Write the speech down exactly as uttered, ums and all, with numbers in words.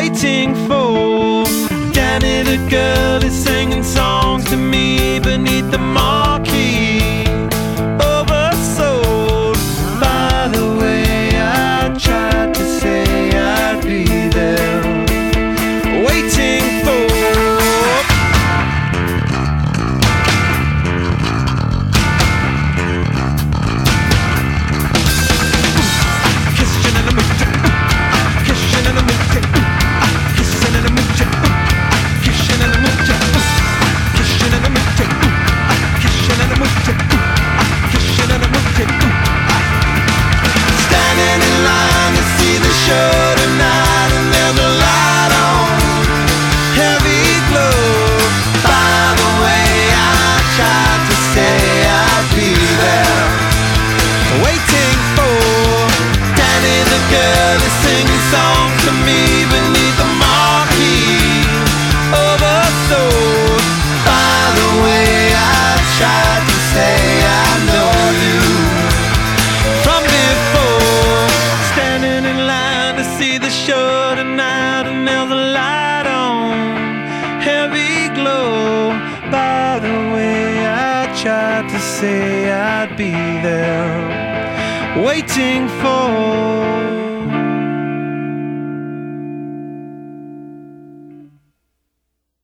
waiting for Danny the girl is singing songs to me beneath the marquee. Oversold. By the way, I tried to say I'd be there, waiting for. Tried to say I'd be there, waiting for